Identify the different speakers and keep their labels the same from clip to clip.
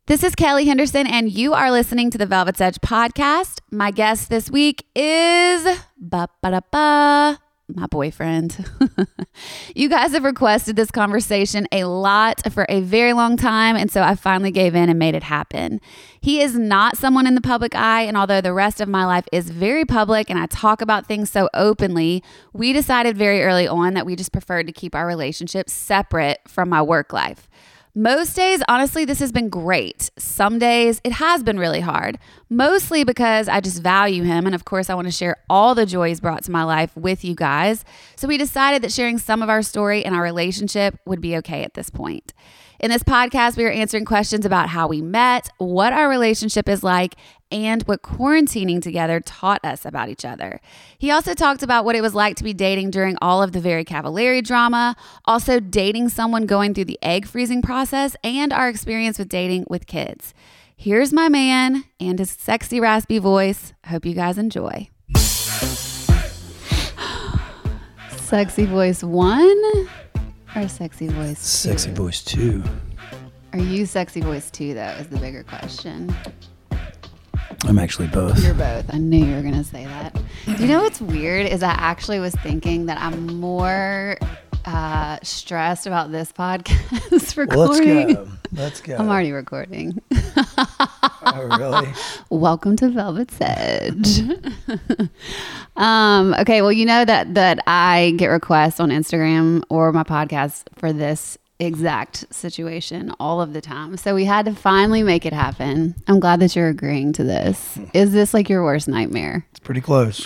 Speaker 1: This is Kelly Henderson, and you are listening to the Velvet's Edge podcast. My guest this week is my boyfriend. You guys have requested this conversation a lot for a very long time, and so I finally gave in and made it happen. He is not someone in the public eye, and although the rest of my life is very public and I talk about things so openly, we decided very early on that we just preferred to keep our relationship separate from my work life. Most days, honestly, this has been great. Some days it has been really hard, mostly because I just value him. And of course, I want to share all the joy he's brought to my life with you guys. So we decided that sharing some of our story and our relationship would be okay at this point. In this podcast, we are answering questions about how we met, what our relationship is like, and what quarantining together taught us about each other. He also talked about what it was like to be dating during all of the Very Cavallari drama, also dating someone going through the egg freezing process, and our experience with dating with kids. Here's my man and his sexy, raspy voice. I hope you guys enjoy. Sexy voice 1 or sexy voice 2?
Speaker 2: Sexy voice 2.
Speaker 1: Are you sexy voice 2, though, is the bigger question.
Speaker 2: I'm actually both.
Speaker 1: You're both. I knew you were going to say that. You know what's weird is I actually was thinking that I'm more stressed about this podcast recording.
Speaker 2: Well, let's go.
Speaker 1: I'm already recording.
Speaker 2: Oh, really?
Speaker 1: Welcome to Velvet's Edge. Okay, well, you know that I get requests on Instagram or my podcast for this exact situation all of the time. So we had to finally make it happen. I'm glad that you're agreeing to this. Is this like your worst nightmare?
Speaker 2: It's pretty close.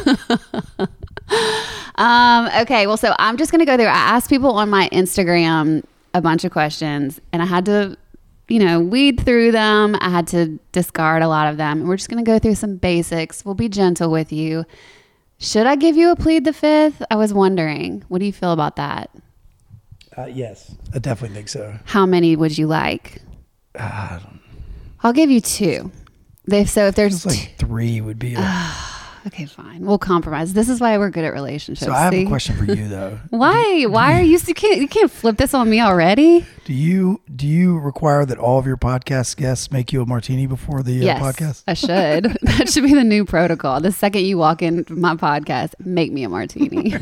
Speaker 1: Okay, well, so I'm just going to go through. I asked people on my Instagram a bunch of questions, and I had to, weed through them. I had to discard a lot of them. And we're just going to go through some basics. We'll be gentle with you. Should I give you a plead the fifth? I was wondering. What do you feel about that?
Speaker 2: Yes, I definitely think so.
Speaker 1: How many would you like? I'll give you 2. If there's
Speaker 2: like 3 would be.
Speaker 1: Okay, fine. We'll compromise. This is why we're good at relationships.
Speaker 2: So I have a question for you, though.
Speaker 1: Why? Why are you can't flip this on me already?
Speaker 2: Do you require that all of your podcast guests make you a martini before the podcast?
Speaker 1: I should. That should be the new protocol. The second you walk into my podcast, make me a martini.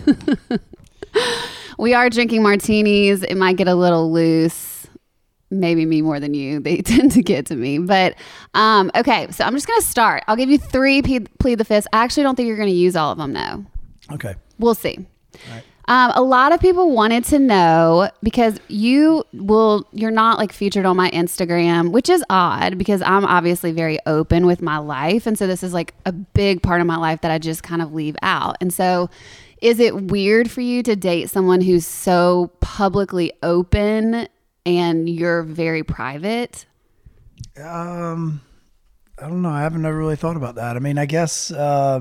Speaker 1: We are drinking martinis. It might get a little loose. Maybe me more than you. They tend to get to me. But, okay. So I'm just going to start. I'll give you 3 plead the fifth. I actually don't think you're going to use all of them, no.
Speaker 2: Okay.
Speaker 1: We'll see.
Speaker 2: All right.
Speaker 1: A lot of people wanted to know because you're not like featured on my Instagram, which is odd because I'm obviously very open with my life. And so this is like a big part of my life that I just kind of leave out. And so is it weird for you to date someone who's so publicly open and you're very private?
Speaker 2: I don't know. I haven't ever really thought about that. I mean, I guess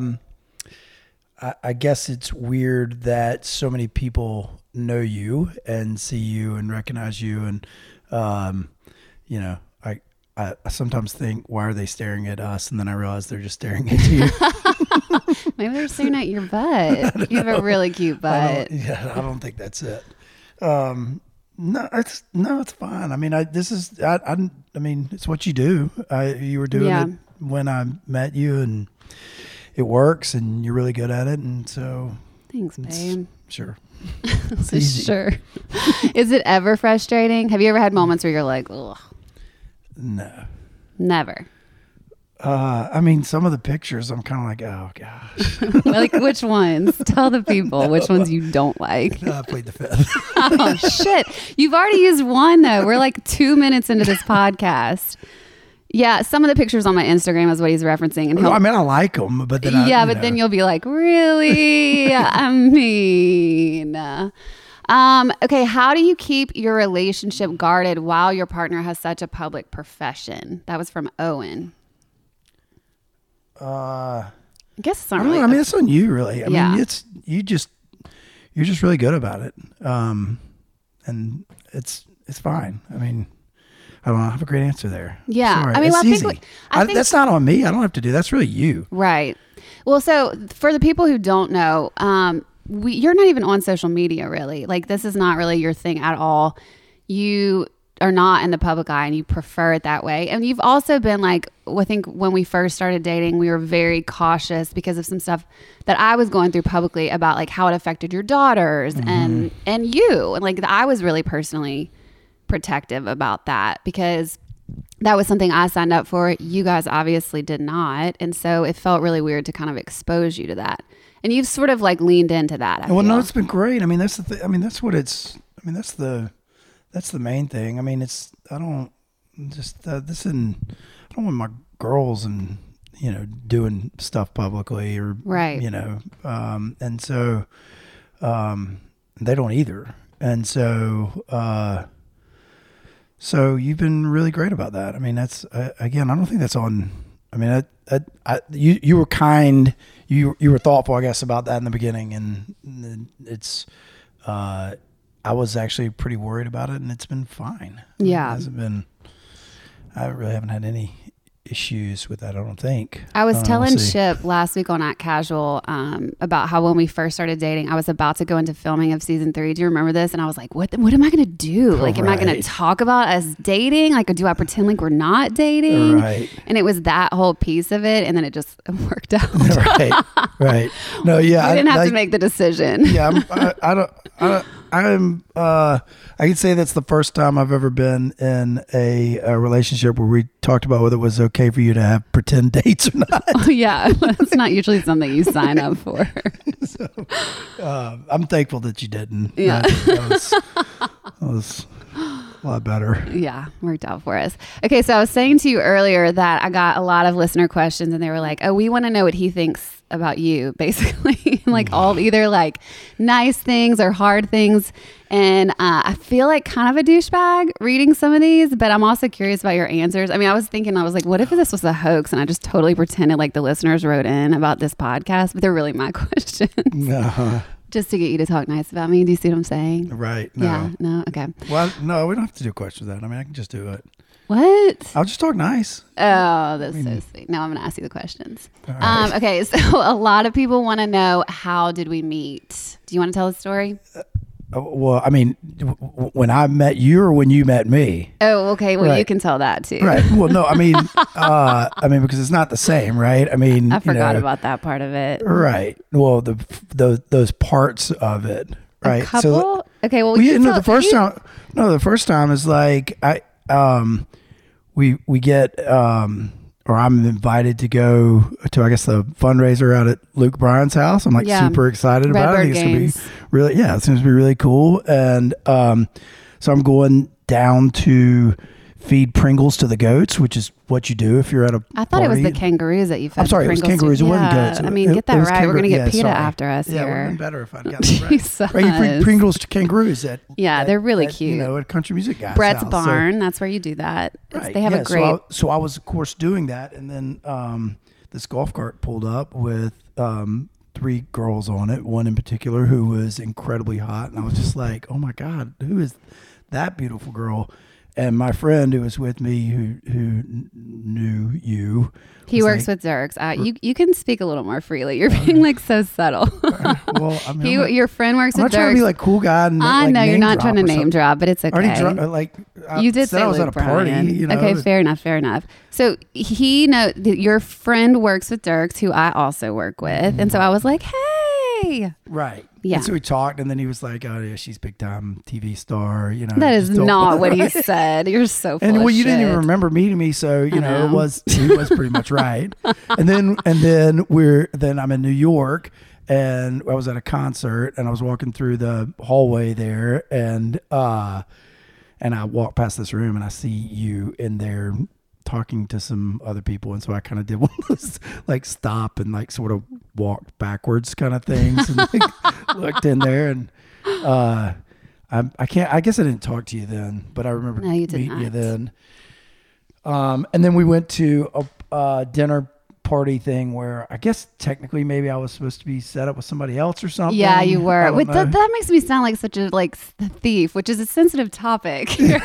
Speaker 2: I guess it's weird that so many people know you and see you and recognize you. And, I sometimes think, why are they staring at us? And then I realize they're just staring at you.
Speaker 1: Maybe they're staring at your butt. You have a really cute butt.
Speaker 2: I don't think that's it. No, it's fine. I mean, it's what you do. You were doing it when I met you, and it works, and you're really good at it. And so,
Speaker 1: thanks, babe.
Speaker 2: Sure.
Speaker 1: Sure. Is it ever frustrating? Have you ever had moments where you're like, ugh?
Speaker 2: No.
Speaker 1: Never.
Speaker 2: I mean, some of the pictures, I'm kind of like, oh gosh.
Speaker 1: Like which ones? Tell the people which ones you don't like.
Speaker 2: I played the fifth.
Speaker 1: Oh shit! You've already used one though. We're like 2 minutes into this podcast. Yeah, some of the pictures on my Instagram is what he's referencing, and
Speaker 2: I like them, but then
Speaker 1: then you'll be like, really? I mean. Okay, how do you keep your relationship guarded while your partner has such a public profession? That was from Owen. I guess it's not really.
Speaker 2: I mean, it's on you, really. I mean, you're just really good about it, and it's fine. I mean, I don't have a great answer there.
Speaker 1: Yeah,
Speaker 2: sorry.
Speaker 1: I mean,
Speaker 2: it's easy.
Speaker 1: I think
Speaker 2: that's not on me. I don't have to do. That's really you.
Speaker 1: Right. Well, so for the people who don't know, you're not even on social media, really. Like, this is not really your thing at all. You are not in the public eye and you prefer it that way. And you've also been like, I think when we first started dating, we were very cautious because of some stuff that I was going through publicly about like how it affected your daughters and you. And like I was really personally protective about that because that was something I signed up for. You guys obviously did not. And so it felt really weird to kind of expose you to that. And you've sort of like leaned into that.
Speaker 2: Well, no, it's been great. I mean, that's the thing. I mean, that's what it's, I mean, that's the main thing. I mean, I don't want my girls and, doing stuff publicly or,
Speaker 1: right.
Speaker 2: And so, they don't either. And so, so you've been really great about that. I mean, that's, again, I don't think that's on, I mean, you were kind, you were thoughtful, I guess, about that in the beginning. And it's, I was actually pretty worried about it and it's been fine.
Speaker 1: Yeah.
Speaker 2: I really haven't had any issues with that, I don't think.
Speaker 1: I was telling Chip last week on At Casual about how when we first started dating, I was about to go into filming of season 3. Do you remember this? And I was like, what am I going to do? Like, am I going to talk about us dating? Like, do I pretend like we're not dating?
Speaker 2: Right.
Speaker 1: And it was that whole piece of it. And then it just worked out.
Speaker 2: Right. No, yeah.
Speaker 1: I didn't have to make the decision.
Speaker 2: Yeah. I can say that's the first time I've ever been in a relationship where we talked about whether it was okay for you to have pretend dates or not.
Speaker 1: Oh, yeah. That's not usually something you sign up for.
Speaker 2: So, I'm thankful that you didn't.
Speaker 1: Yeah.
Speaker 2: That was a lot better.
Speaker 1: Yeah, worked out for us. Okay, so I was saying to you earlier that I got a lot of listener questions and they were like, oh, we want to know what he thinks about you, basically. Like all either like nice things or hard things. And I feel like kind of a douchebag reading some of these, but I'm also curious about your answers. I mean, I was like, what if this was a hoax and I just totally pretended like the listeners wrote in about this podcast, but they're really my questions. Just to get you to talk nice about me. Do you see what I'm saying?
Speaker 2: Right. No.
Speaker 1: Yeah. No. Okay.
Speaker 2: Well, no, we don't have to do questions then. I mean, I can just do it.
Speaker 1: What?
Speaker 2: I'll just talk nice.
Speaker 1: Oh, that's so sweet. Now I'm going to ask you the questions.
Speaker 2: Right.
Speaker 1: Okay. So a lot of people want to know, how did we meet? Do you want to tell the story?
Speaker 2: Well, I mean, when I met you or when you met me?
Speaker 1: Oh, okay. Well,
Speaker 2: right.
Speaker 1: You can tell that too.
Speaker 2: Right. Well, no, I mean, because it's not the same, right? I mean,
Speaker 1: I forgot about that part of it.
Speaker 2: Right. Well, those parts of it, right?
Speaker 1: A couple?
Speaker 2: So,
Speaker 1: okay. Well,
Speaker 2: the first time is like we get or I'm invited to go to, I guess, the fundraiser out at Luke Bryan's house. I'm like super excited about it. I think it's going to be really, it seems to be really cool. And so I'm going down to feed Pringles to the goats, which is what you do if you're at a
Speaker 1: I thought
Speaker 2: party.
Speaker 1: It was the kangaroos that you fed.
Speaker 2: I'm sorry,
Speaker 1: Pringles
Speaker 2: it was kangaroos.
Speaker 1: To.
Speaker 2: It wasn't goats.
Speaker 1: I mean, get that right. We're going to get PETA after us
Speaker 2: here. Yeah, it would have been better if I'd gotten it right. Right, you feed Pringles to kangaroos
Speaker 1: they're really cute.
Speaker 2: At a country music guy's
Speaker 1: Brett's
Speaker 2: house.
Speaker 1: Barn, that's where you do that.
Speaker 2: Right.
Speaker 1: They have a great...
Speaker 2: So I was, of course, doing that, and then this golf cart pulled up with 3 girls on it, one in particular who was incredibly hot, and I was just like, oh my God, who is that beautiful girl? And my friend who was with me, who knew you,
Speaker 1: he works with Dierks. You can speak a little more freely. You're being like so subtle.
Speaker 2: Well, I mean,
Speaker 1: your friend works with Dierks.
Speaker 2: I'm not trying to be like cool guy. And
Speaker 1: I know you're not trying to name drop, but it's okay. You did say
Speaker 2: I was
Speaker 1: Luke
Speaker 2: at a party.
Speaker 1: Bryan. Okay, fair enough. So your friend works with Dierks, who I also work with, and so I was like, hey.
Speaker 2: Right.
Speaker 1: Yeah.
Speaker 2: And so we talked, and then he was like, "Oh yeah, she's big time TV star."
Speaker 1: That is not what he said. You're so full of
Speaker 2: you
Speaker 1: shit.
Speaker 2: didn't even remember meeting me, so he was pretty much right. And then I'm in New York, and I was at a concert, and I was walking through the hallway there, and I walked past this room, and I see you in there talking to some other people, and so I kind of did one of those like stop and like sort of walked backwards kind of things, and like, looked in there, and I guess I didn't talk to you then, but I remember meeting you then. And then we went to a dinner party thing where I guess technically maybe I was supposed to be set up with somebody else or something.
Speaker 1: Yeah, you were. That makes me sound like such a thief, which is a sensitive topic here.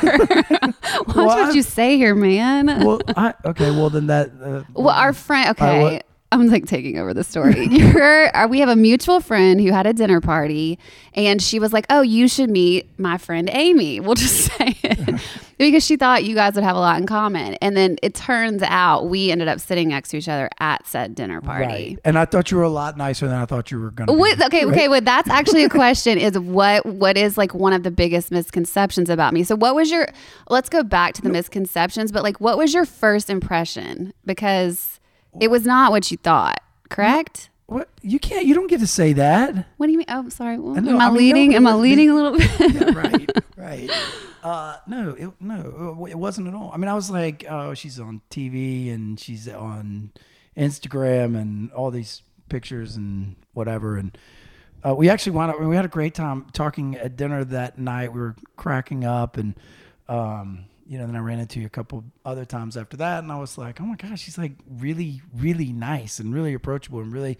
Speaker 1: Watch what you say here, man.
Speaker 2: Well, then that.
Speaker 1: Well, our friend. Okay. I'm like taking over the story. We have a mutual friend who had a dinner party, and she was like, oh, you should meet my friend Amy. We'll just say it. Because she thought you guys would have a lot in common. And then it turns out we ended up sitting next to each other at said dinner party.
Speaker 2: Right. And I thought you were a lot nicer than I thought you were going to be.
Speaker 1: Okay. Well, that's actually a question is what is like one of the biggest misconceptions about me? So let's go back to the misconceptions, but like what was your first impression? Because it was not what you thought, correct?
Speaker 2: What? You don't get to say that.
Speaker 1: What do you mean? Oh, sorry. Well, am I leading a little bit?
Speaker 2: Yeah, right. No, it wasn't at all. I mean, I was like, oh, she's on TV and she's on Instagram and all these pictures and whatever. And we actually we had a great time talking at dinner that night. We were cracking up and, then I ran into you a couple other times after that. And I was like, oh my gosh, she's like really, really nice and really approachable and really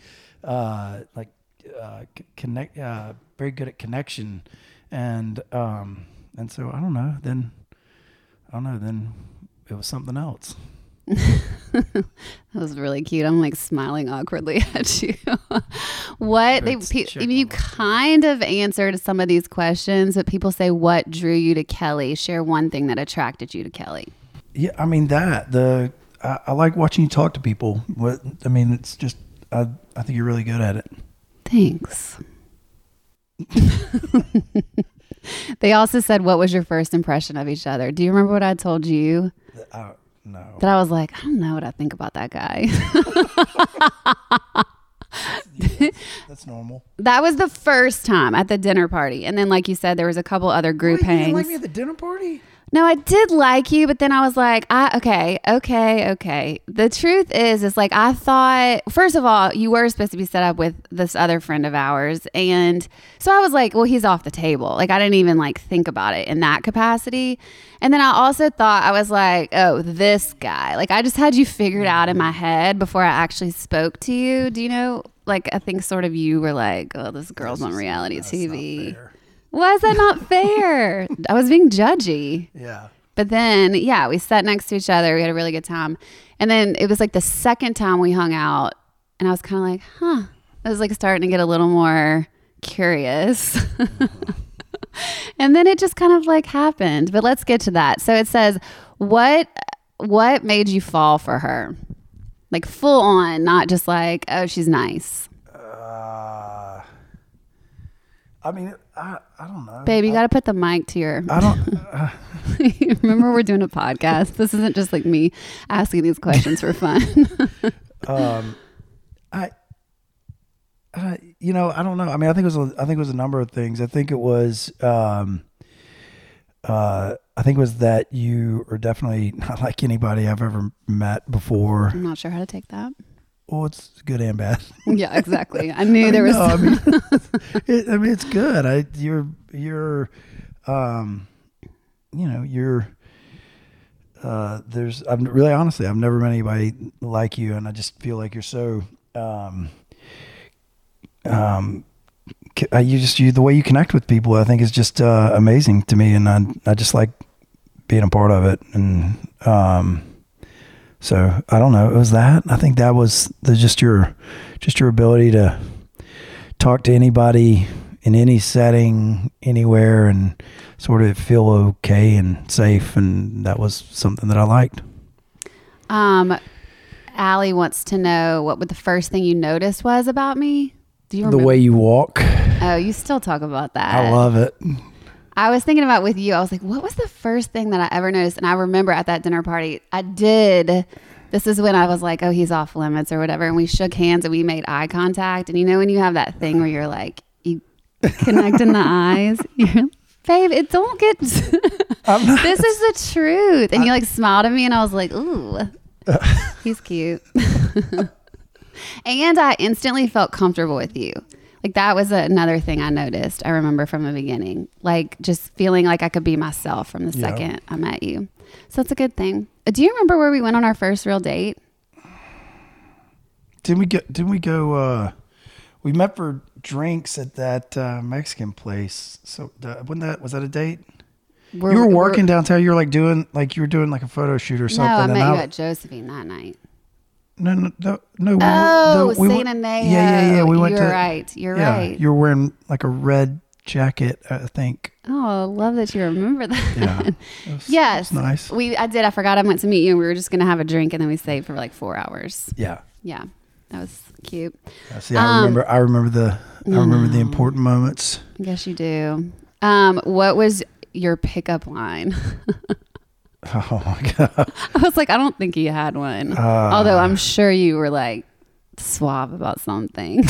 Speaker 2: connect, very good at connection. And so I don't know, then it was something else.
Speaker 1: That was really cute. I'm like smiling awkwardly at you. You kind of answered some of these questions, but people say, what drew you to Kelly? Share one thing that attracted you to Kelly.
Speaker 2: Yeah, I mean I like watching you talk to people. It's just I think you're really good at it.
Speaker 1: Thanks. They also said, what was your first impression of each other? Do you remember what I told you?
Speaker 2: No.
Speaker 1: That I was like, I don't know what I think about that guy.
Speaker 2: That's normal.
Speaker 1: That was the first time at the dinner party. And then, like you said, there was a couple other group hangs. You didn't
Speaker 2: like me at the dinner party?
Speaker 1: No, I did like you, but then I was like, okay. The truth is like, I thought, first of all, you were supposed to be set up with this other friend of ours. And so I was like, well, he's off the table. Like, I didn't even like think about it in that capacity. And then I also thought, I was like, oh, this guy. Like, I just had you figured out in my head before I actually spoke to you. Do you know, like, I think sort of you were like, oh, this girl's on reality TV. Why is that not fair? I was being judgy.
Speaker 2: Yeah.
Speaker 1: But then, yeah, we sat next to each other. We had a really good time. And then it was like the second time we hung out. And I was kind of like, I was like starting to get a little more curious. And then it just kind of like happened. But let's get to that. So it says, what made you fall for her? Like full on, not just like, oh, she's nice.
Speaker 2: I mean, I don't know.
Speaker 1: Babe, you got to put the mic to your...
Speaker 2: I don't...
Speaker 1: Remember, we're doing a podcast. This isn't just like me asking these questions for fun.
Speaker 2: I don't know. I mean, I think it was a number of things. I think it was that you are definitely not like anybody I've ever met before.
Speaker 1: I'm not sure how to take that.
Speaker 2: Well, it's good and bad.
Speaker 1: Yeah, exactly. I knew there was.
Speaker 2: No, it's good. I'm really honestly, I've never met anybody like you, and I just feel like you're so. The way you connect with people, I think is just amazing to me, and I just like being a part of it, and. So I don't know. It was that. I think that was just your ability to talk to anybody in any setting, anywhere, and sort of feel okay and safe. And that was something that I liked.
Speaker 1: Allie wants to know what the first thing you noticed was about me. Do you remember?
Speaker 2: The way you walk.
Speaker 1: Oh, you still talk about that.
Speaker 2: I love it.
Speaker 1: I was thinking about with you. I was like, what was the first thing that I ever noticed? And I remember at that dinner party, this is when I was like, oh, he's off limits or whatever. And we shook hands and we made eye contact. And you know, when you have that thing where you're like, you connect in the eyes, you're, babe, it don't get, this is the truth. And you like smiled at me and I was like, ooh, he's cute. And I instantly felt comfortable with you. Like that was another thing I noticed. I remember from the beginning, like just feeling like I could be myself from the second I met you. So that's a good thing. Do you remember where we went on our first real date?
Speaker 2: Didn't we go, we met for drinks at that Mexican place. So was that a date? You were working downtown. You were doing like a photo shoot or something.
Speaker 1: No, I met you at Josephine that night. Oh, St. Anejo.
Speaker 2: Yeah. We went
Speaker 1: You're right. You're right.
Speaker 2: You were wearing like a red jacket, I think.
Speaker 1: Oh, love that you remember that.
Speaker 2: Yeah.
Speaker 1: Yes.
Speaker 2: It was nice.
Speaker 1: I forgot I went to meet you and we were just going to have a drink and then we stayed for like 4 hours.
Speaker 2: Yeah.
Speaker 1: Yeah. That was cute.
Speaker 2: Yeah, see, I remember the important moments.
Speaker 1: I guess you do. What was your pickup line?
Speaker 2: Oh my God.
Speaker 1: I was like, I don't think you had one. Although I'm sure you were like suave about something.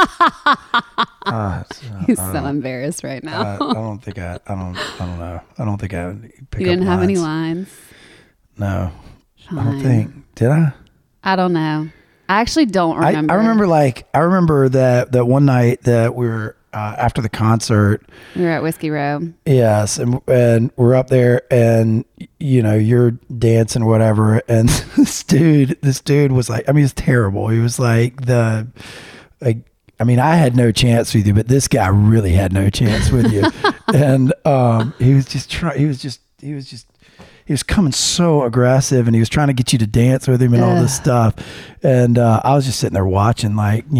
Speaker 1: He's so embarrassed right now.
Speaker 2: I don't know. I don't think I had pickup
Speaker 1: You didn't have
Speaker 2: lines.
Speaker 1: any lines?
Speaker 2: No.
Speaker 1: Fine.
Speaker 2: I don't think. Did I?
Speaker 1: I don't know. I actually don't remember.
Speaker 2: I remember that one night that we were after the concert.
Speaker 1: We were at Whiskey Row.
Speaker 2: Yes, and we're up there, and you're dancing or whatever, and this dude was like, I mean, it's terrible. He was like I had no chance with you, but this guy really had no chance with you, and he was coming so aggressive, and he was trying to get you to dance with him and all this stuff. And I was just sitting there watching,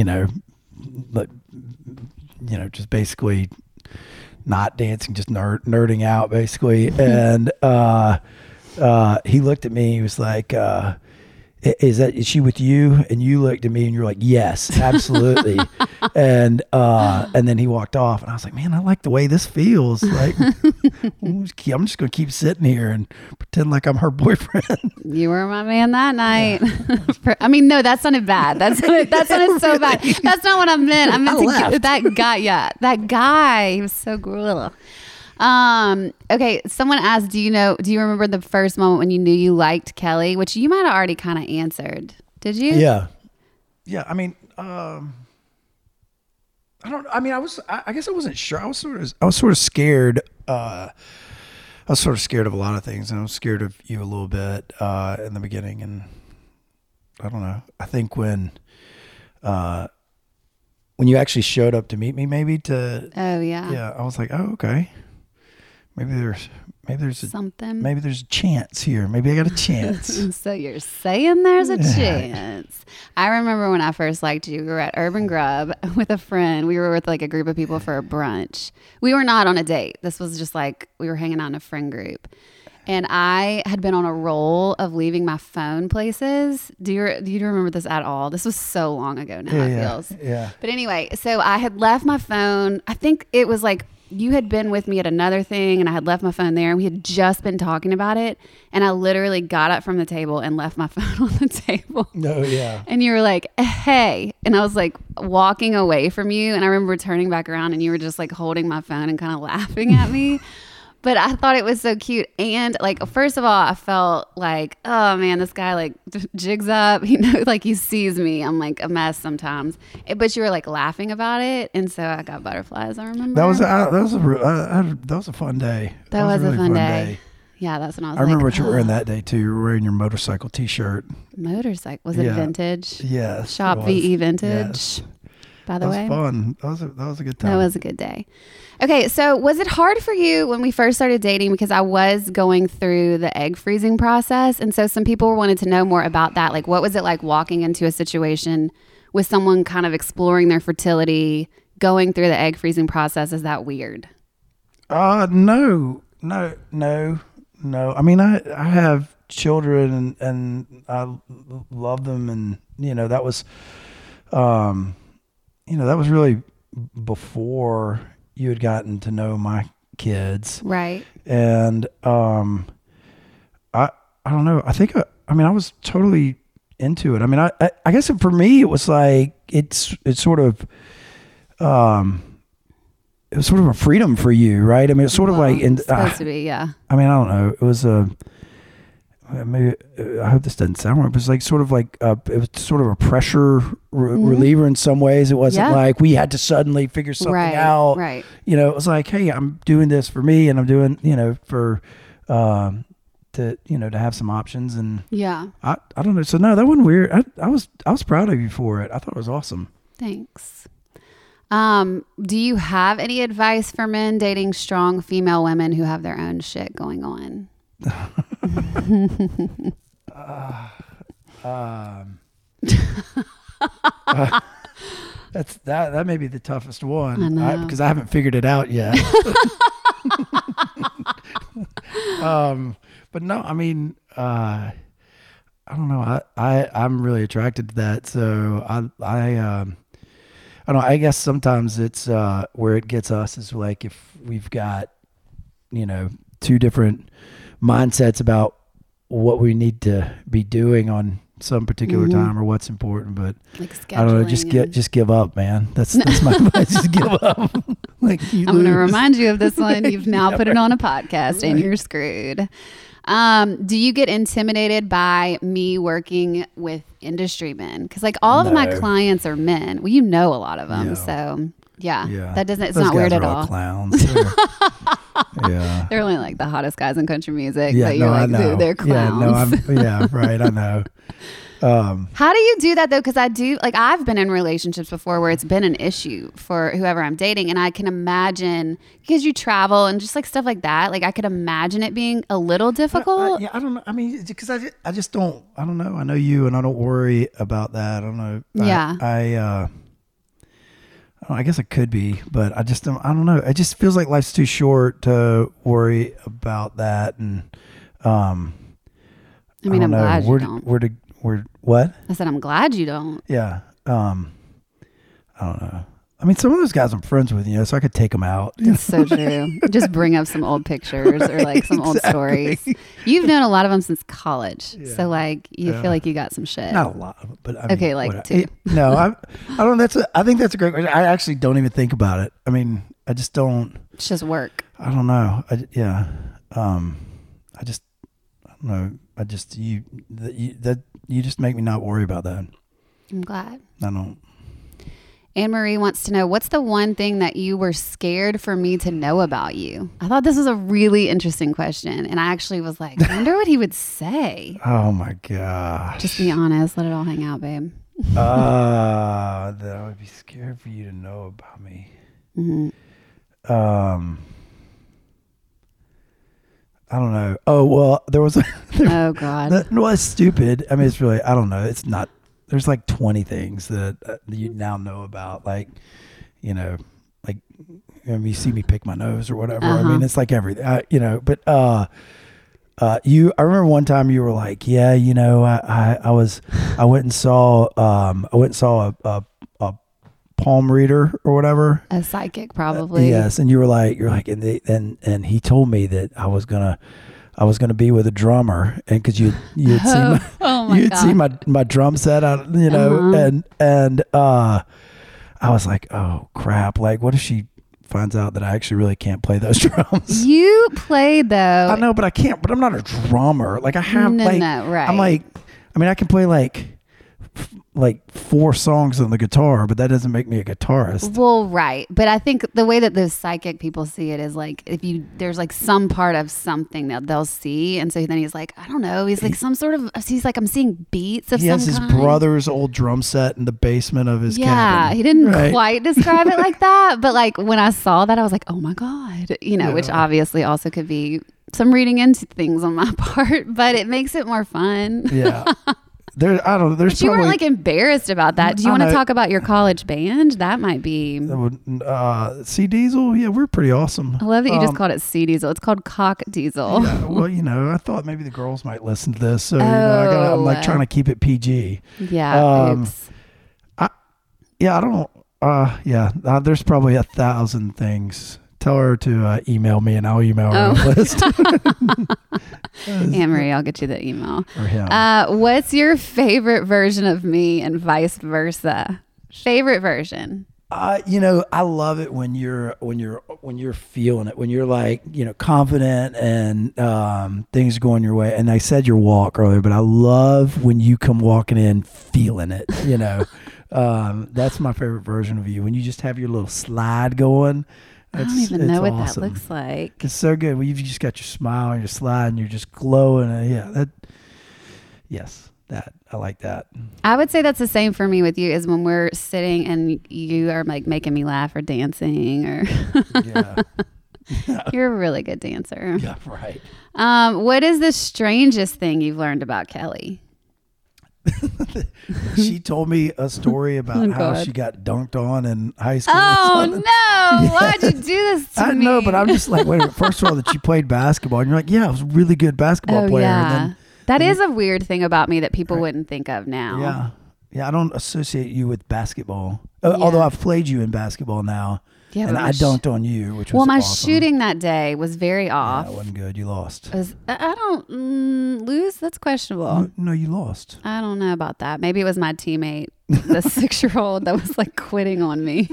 Speaker 2: just basically not dancing, just nerding out basically. And he looked at me, he was like, is she with you? And you looked at me and you're like, yes, absolutely. and then he walked off, and I was like, man, I like the way this feels. Like, I'm just going to keep sitting here and pretend like I'm her boyfriend.
Speaker 1: You were my man that night. Yeah. I mean, no, that sounded bad. That sounded so bad. That's not what I meant. I meant that guy. Yeah. That guy, he was so gruel. Okay. Someone asked, do you remember the first moment when you knew you liked Kelly, which you might've already kind of answered. Did you?
Speaker 2: Yeah. Yeah. I mean, I guess I wasn't sure. I was sort of scared. I was sort of scared of a lot of things, and I was scared of you a little bit, in the beginning. And I don't know. I think when you actually showed up to meet me,
Speaker 1: oh yeah,
Speaker 2: I was like, oh, okay. Maybe there's
Speaker 1: something.
Speaker 2: Maybe there's a chance here. Maybe I got a chance.
Speaker 1: So you're saying there's a chance. I remember when I first liked you, we were at Urban Grub with a friend. We were with like a group of people for a brunch. We were not on a date. This was just like we were hanging out in a friend group. And I had been on a roll of leaving my phone places. Do you remember this at all? This was so long ago now, it feels.
Speaker 2: Yeah.
Speaker 1: But anyway, so I had left my phone. I think it was like you had been with me at another thing, and I had left my phone there, and we had just been talking about it. And I literally got up from the table and left my phone on the table.
Speaker 2: No, yeah.
Speaker 1: And you were like, hey. And I was like walking away from you. And I remember turning back around, and you were just like holding my phone and kind of laughing at me. But I thought it was so cute. And like, first of all, I felt like, oh man, this guy like jigs up, like he sees me. I'm like a mess sometimes. But you were like laughing about it. And so I got butterflies, I remember.
Speaker 2: That was a fun day.
Speaker 1: That was a really fun day. Yeah, that's when I was
Speaker 2: remember what you were wearing that day too. You were wearing your motorcycle t-shirt.
Speaker 1: Motorcycle? Was it vintage?
Speaker 2: Yes.
Speaker 1: Shop VE Vintage.
Speaker 2: Yes.
Speaker 1: By the way.
Speaker 2: That was fun. That was a good time.
Speaker 1: That was a good day. Okay, so was it hard for you when we first started dating? Because I was going through the egg freezing process. And so some people wanted to know more about that. Like, what was it like walking into a situation with someone kind of exploring their fertility, going through the egg freezing process? Is that weird?
Speaker 2: No. I mean, I have children and I love them. And, that was, that was really before you had gotten to know my kids.
Speaker 1: Right.
Speaker 2: And I don't know. I think I was totally into it. I mean, I guess for me it was like it's sort of it was sort of a freedom for you, right? I mean, it's sort of like
Speaker 1: it's supposed to be, yeah.
Speaker 2: I mean, I don't know. It was maybe I hope this doesn't sound right, but it was like sort of like it was sort of a pressure reliever in some ways. It wasn't like we had to suddenly figure something out.
Speaker 1: Right.
Speaker 2: It was like, hey, I'm doing this for me, and I'm doing for to have some options. And I don't know. So no, that wasn't weird. I was proud of you for it. I thought it was awesome.
Speaker 1: Thanks. Do you have any advice for men dating strong female women who have their own shit going on?
Speaker 2: That may be the toughest one.
Speaker 1: I know.
Speaker 2: Because I haven't figured it out yet. But no, I mean, I don't know. I'm really attracted to that. So I don't know. I guess sometimes it's where it gets us is like if we've got, two different mindsets about what we need to be doing on some particular time or what's important, but
Speaker 1: like
Speaker 2: I don't know. Just give up, man. That's my advice. Just give up. I'm
Speaker 1: going to remind you of this one. You've now put it on a podcast, and you're screwed. Do you get intimidated by me working with industry men? Because like all of my clients are men. Well, a lot of them, so yeah. That doesn't. It's
Speaker 2: Those
Speaker 1: not
Speaker 2: guys
Speaker 1: weird
Speaker 2: are
Speaker 1: at
Speaker 2: all
Speaker 1: all.
Speaker 2: Clowns. Yeah.
Speaker 1: They're only like the hottest guys in country music.
Speaker 2: Yeah,
Speaker 1: but you're like, dude, they're clowns.
Speaker 2: Right. I know.
Speaker 1: How do you do that though? Because I've been in relationships before where it's been an issue for whoever I'm dating, and I can imagine because you travel and just like stuff like that. Like I could imagine it being a little difficult.
Speaker 2: I don't know. I mean, because I just don't. I don't know. I know you, and I don't worry about that. I don't know. I guess it could be, but I just don't. I don't know. It just feels like life's too short to worry about that, and
Speaker 1: I'm glad you don't.
Speaker 2: What?
Speaker 1: I said, I'm glad you don't.
Speaker 2: Yeah. I don't know. I mean, some of those guys I'm friends with, so I could take them out.
Speaker 1: It's so true. Just bring up some old pictures or like some old stories. You've known a lot of them since college. Yeah. So like, you feel like you got some shit.
Speaker 2: Not a lot of them, but I mean,
Speaker 1: like two.
Speaker 2: No, I don't, I think that's a great question. I actually don't even think about it. I mean, I just don't.
Speaker 1: It's just work.
Speaker 2: I don't know. I don't know. You just make me not worry about that.
Speaker 1: I'm glad.
Speaker 2: I don't.
Speaker 1: Anne-Marie wants to know, what's the one thing that you were scared for me to know about you? I thought this was a really interesting question. And I actually was like, I wonder what he would say.
Speaker 2: Oh my gosh.
Speaker 1: Just be honest. Let it all hang out, babe.
Speaker 2: That I would be scared for you to know about me.
Speaker 1: Mm-hmm.
Speaker 2: I don't know. Oh, well, there was
Speaker 1: oh God.
Speaker 2: No, it's stupid. I mean, it's really, I don't know. It's not, there's like 20 things that you now know about, like, you see me pick my nose or whatever. I mean, it's like everything, but, I remember one time you were like, yeah, I went and saw a palm reader or whatever,
Speaker 1: a psychic probably.
Speaker 2: Yes. And you're like, and he told me that I was gonna be with a drummer, and because you'd seen my drum set out, and I was like, oh crap, like what if she finds out that I actually really can't play those drums?
Speaker 1: You played though.
Speaker 2: I know, but I can't. But I'm not a drummer. Like I have
Speaker 1: right.
Speaker 2: I'm like, I mean, I can play like 4 songs on the guitar, but that doesn't make me a guitarist.
Speaker 1: Well, right. But I think the way that those psychic people see it is like, there's like some part of something that they'll see. And so then he's like, I don't know. He's like he's like, I'm seeing beats of some kind. He has his
Speaker 2: brother's old drum set in the basement of his cabin.
Speaker 1: Yeah. He didn't quite describe it like that. But like when I saw that, I was like, oh my God, which obviously also could be some reading into things on my part, but it makes it more fun.
Speaker 2: Yeah. There's
Speaker 1: but you weren't like embarrassed about that. Do you want to talk about your college band? That might be
Speaker 2: C Diesel. Yeah, we're pretty awesome.
Speaker 1: I love that you just called it C Diesel. It's called Cock Diesel.
Speaker 2: Yeah, well, I thought maybe the girls might listen to this, so I'm like trying to keep it PG.
Speaker 1: Yeah. Oops.
Speaker 2: I don't. There's probably 1,000 things. Tell her to email me, and I'll email her a list.
Speaker 1: Anne-Marie, I'll get you the email.
Speaker 2: Or him.
Speaker 1: What's your favorite version of me, and vice versa? Favorite version?
Speaker 2: I love it when you're feeling it, when you're like, confident and things are going your way. And I said your walk earlier, but I love when you come walking in feeling it. That's my favorite version of you, when you just have your little slide going.
Speaker 1: I don't even know what that looks like.
Speaker 2: It's so good. Well, you've just got your smile and your slide, and you're just glowing. I like that.
Speaker 1: I would say that's the same for me with you, is when we're sitting and you are like making me laugh or dancing or.
Speaker 2: Yeah.
Speaker 1: You're a really good dancer.
Speaker 2: Yeah, right.
Speaker 1: What is the strangest thing you've learned about Kelly?
Speaker 2: She told me a story about how she got dunked on in high school.
Speaker 1: Oh no! Why'd you do this to me?
Speaker 2: I know, but I'm just like, wait a minute. First of all, that you played basketball, and you're like, yeah, I was a really good basketball player.
Speaker 1: Yeah.
Speaker 2: And then,
Speaker 1: that is a weird thing about me that people wouldn't think of now.
Speaker 2: Yeah. Yeah, I don't associate you with basketball. Although I've played you in basketball now. Yeah, and I dunked on you, which was
Speaker 1: my
Speaker 2: awesome.
Speaker 1: Shooting that day was very off.
Speaker 2: Yeah, it wasn't good. You lost.
Speaker 1: I don't lose. That's questionable.
Speaker 2: No, you lost.
Speaker 1: I don't know about that. Maybe it was my teammate, the 6-year-old, that was like quitting on me.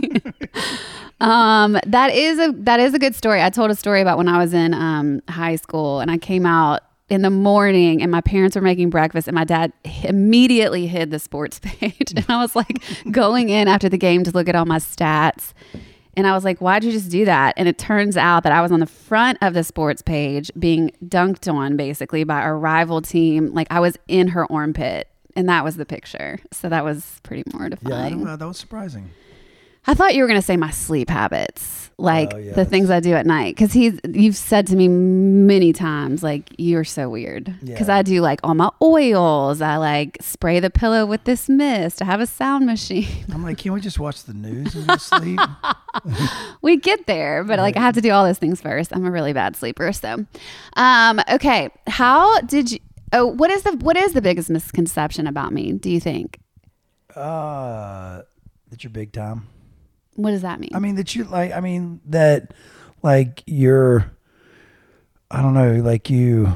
Speaker 1: That is a good story. I told a story about when I was in high school, and I came out in the morning and my parents were making breakfast, and my dad immediately hid the sports page. And I was like going in after the game to look at all my stats. And I was like, why'd you just do that? And it turns out that I was on the front of the sports page being dunked on basically by a rival team. Like I was in her armpit, and that was the picture. So that was pretty mortifying.
Speaker 2: Yeah, that was surprising.
Speaker 1: I thought you were going to say my sleep habits, like the things I do at night. Because you've said to me many times, like, you're so weird. Because I do like all my oils. I like spray the pillow with this mist. I have a sound machine.
Speaker 2: I'm like, can't we just watch the news and go sleep?
Speaker 1: We get there, but like I have to do all those things first. I'm a really bad sleeper. So, okay. How did you? Oh, what is the biggest misconception about me? Do you think?
Speaker 2: That you're big time.
Speaker 1: What does that mean?
Speaker 2: I mean that you like. I mean that like you're. I don't know. Like you,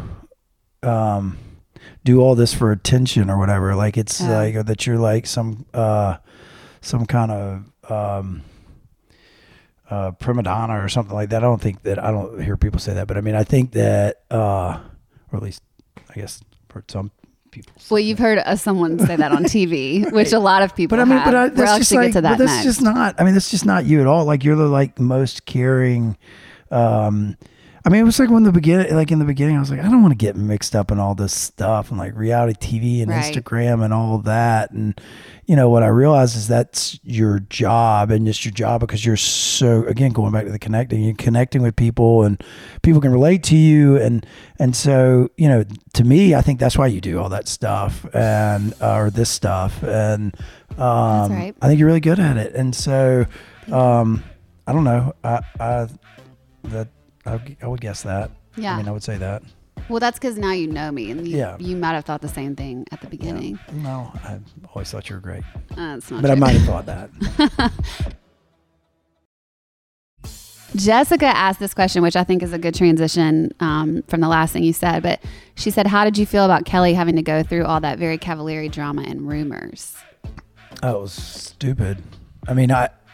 Speaker 2: do all this for attention or whatever. Like it's like, or that you're like some kind of prima donna or something like that. I don't hear people say that, but I mean I think that, or at least I guess for some people.
Speaker 1: Well, you've heard someone say that on TV, which a lot of people have.
Speaker 2: That's just like, that's just not. I mean, that's just not you at all. Like you're the most caring. I mean, it was like in the beginning, I was like, I don't want to get mixed up in all this stuff and like reality TV and Instagram and all that. And what I realized is that's your job, and it's your job because you're so, again, going back to the you're connecting with people, and people can relate to you. And so, to me, I think that's why you do all that stuff or this stuff. And,
Speaker 1: that's right.
Speaker 2: I think you're really good at it. And so, I don't know. I would guess that. Yeah. I mean, I would say that.
Speaker 1: Well, that's because now you know me, and you might have thought the same thing at the beginning.
Speaker 2: Yeah. No, I always thought you were great.
Speaker 1: That's not
Speaker 2: but
Speaker 1: true.
Speaker 2: I might have thought that.
Speaker 1: Jessica asked this question, which I think is a good transition from the last thing you said. But she said, how did you feel about Kelly having to go through all that very Cavalieri drama and rumors?
Speaker 2: Oh, it was stupid. I mean,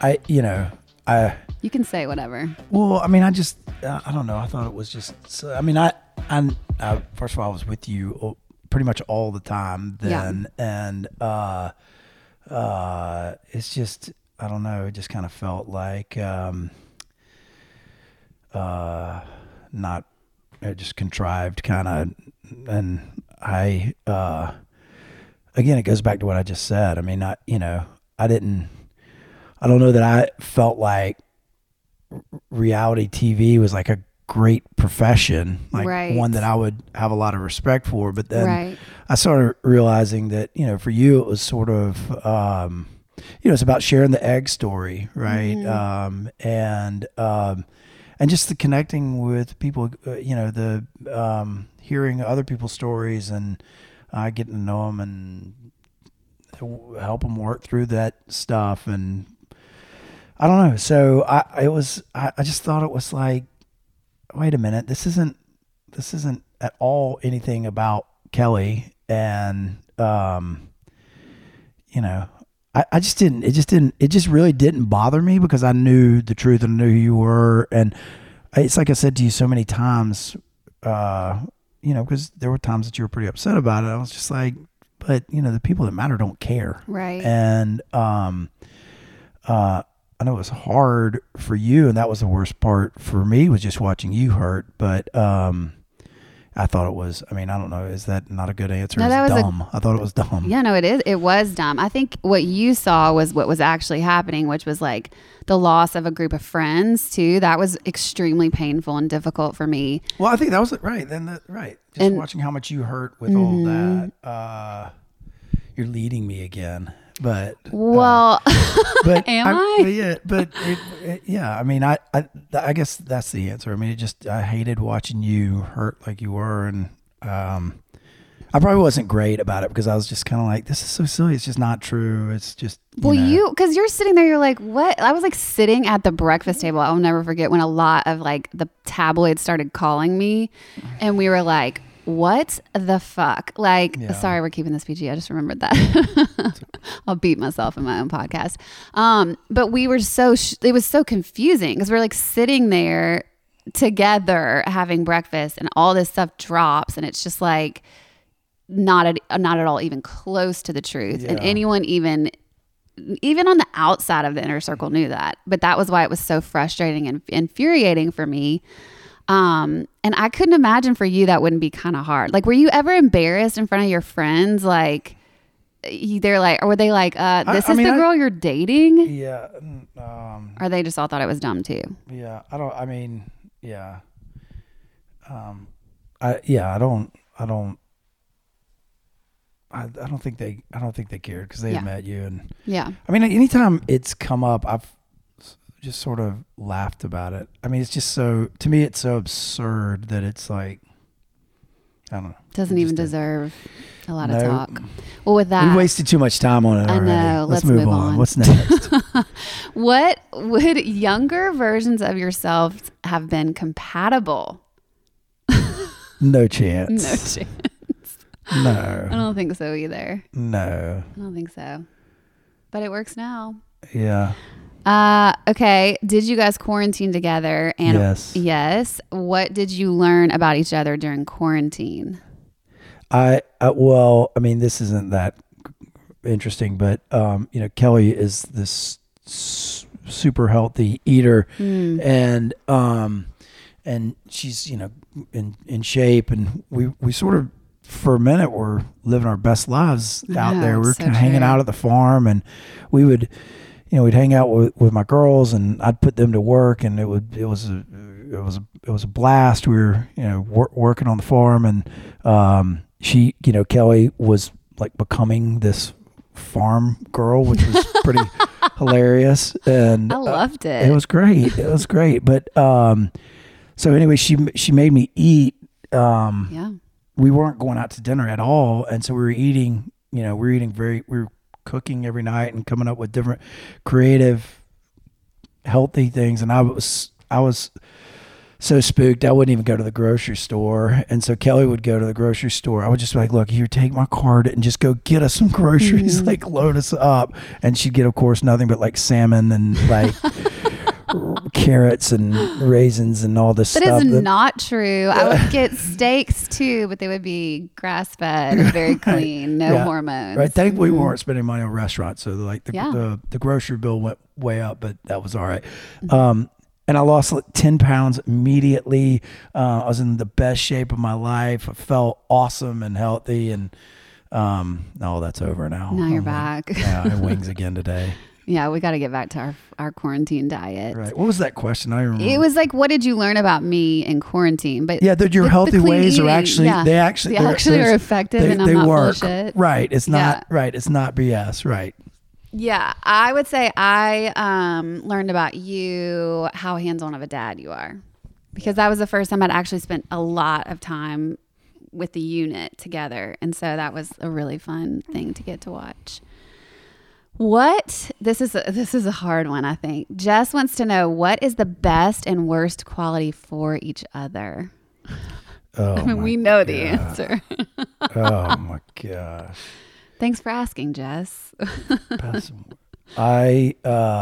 Speaker 1: you can say whatever.
Speaker 2: Well, I mean, I don't know. I thought it was just, I mean, I first of all, I was with you pretty much all the time then. Yeah. And, it's just, I don't know. It just kind of felt like, not just contrived kind of, and I, again, it goes back to what I just said. I mean, I don't know that I felt like reality TV was like a great profession, like one that I would have a lot of respect for. But then I started realizing that, for you, it was sort of, it's about sharing the egg story, right? Mm-hmm. And just the connecting with people, the hearing other people's stories and getting to know them and help them work through that stuff. And I don't know. So I just thought it was like, wait a minute, this isn't at all anything about Kelly. And, I just didn't, it just really didn't bother me because I knew the truth and I knew who you were. And it's like I said to you so many times, because there were times that you were pretty upset about it. I was just like, but the people that matter don't care.
Speaker 1: Right.
Speaker 2: And, I know it was hard for you, and that was the worst part for me, was just watching you hurt. But I thought it was, I mean, I don't know. Is that not a good answer? No, that was dumb. I thought it was dumb.
Speaker 1: Yeah, no, it is. It was dumb. I think what you saw was what was actually happening, which was like the loss of a group of friends too. That was extremely painful and difficult for me.
Speaker 2: Well, I think that was it. Right. Then, right. Just watching how much you hurt with all that. you're leading me again. But
Speaker 1: well,
Speaker 2: but
Speaker 1: am I?
Speaker 2: Yeah, but yeah. I mean, I guess that's the answer. I mean, I hated watching you hurt like you were, and I probably wasn't great about it because I was just kind of like, this is so silly. It's just not true. It's just
Speaker 1: because you're sitting there, you're like, what? I was like sitting at the breakfast table. I'll never forget when a lot of like the tabloids started calling me, and we were like, what the fuck? Like, sorry, we're keeping this PG. I just remembered that. I'll beat myself in my own podcast. But we were it was so confusing because we're like sitting there together having breakfast and all this stuff drops. And it's just like not at all even close to the truth. And anyone even on the outside of the inner circle knew that. But that was why it was so frustrating and infuriating for me. And I couldn't imagine for you that wouldn't be kind of hard. Like, were you ever embarrassed in front of your friends? Like, they're like, or were they like, this is the girl you're dating?
Speaker 2: Yeah.
Speaker 1: Or they just all thought it was dumb too?
Speaker 2: Yeah. I don't think they cared because they had met you. And I mean, anytime it's come up, I've just sort of laughed about it. I mean, it's just to me, it's so absurd that it's like, I don't know.
Speaker 1: Doesn't even deserve a lot of talk. Well, with that,
Speaker 2: we wasted too much time on it already.
Speaker 1: I know. Let's move on.
Speaker 2: What's next?
Speaker 1: What would younger versions of yourself have been compatible?
Speaker 2: No chance.
Speaker 1: No chance.
Speaker 2: No.
Speaker 1: I don't think so either.
Speaker 2: No.
Speaker 1: I don't think so. But it works now.
Speaker 2: Yeah.
Speaker 1: Okay. Did you guys quarantine together? And
Speaker 2: yes.
Speaker 1: What did you learn about each other during quarantine?
Speaker 2: Well, I mean, this isn't that interesting, but, Kelly is this super healthy eater and she's, in shape, and we sort of, for a minute, were living our best lives out there. We were kind of hanging out at the farm, and we would, we'd hang out with my girls, and I'd put them to work, and it was a blast. We were, working on the farm, and she, Kelly was like becoming this farm girl, which was pretty hilarious, and
Speaker 1: I loved it.
Speaker 2: It was great. But so anyway, she made me eat. We weren't going out to dinner at all, and so we were eating. We were cooking every night and coming up with different creative, healthy things. And I was so spooked I wouldn't even go to the grocery store. And so Kelly would go to the grocery store. I would just be like, look, here, take my card and just go get us some groceries, like load us up. And she'd get, of course, nothing but like salmon and like carrots and raisins and all this stuff.
Speaker 1: That is not true. I would get steaks too, but they would be grass-fed and very clean, no hormones.
Speaker 2: Right. Thankfully, we weren't spending money on restaurants, so like the grocery bill went way up, but that was all right. And I lost like 10 pounds immediately. I was in the best shape of my life. I felt awesome and healthy, and that's over now.
Speaker 1: Now you're back.
Speaker 2: I had wings again today.
Speaker 1: Yeah, we got to get back to our quarantine diet.
Speaker 2: Right. What was that question? I remember.
Speaker 1: It was like, what did you learn about me in quarantine? But
Speaker 2: your healthy ways
Speaker 1: eating,
Speaker 2: are actually they actually
Speaker 1: are effective, and I'm not bullshit.
Speaker 2: Right. It's not right. It's not BS. Right.
Speaker 1: Yeah, I would say I learned about you how hands-on of a dad you are, because that was the first time I'd actually spent a lot of time with the unit together, and so that was a really fun thing to get to watch. This is a hard one, I think. Jess wants to know, what is the best and worst quality for each other?
Speaker 2: Oh,
Speaker 1: we know the answer.
Speaker 2: Oh my gosh.
Speaker 1: Thanks for asking, Jess.
Speaker 2: Am I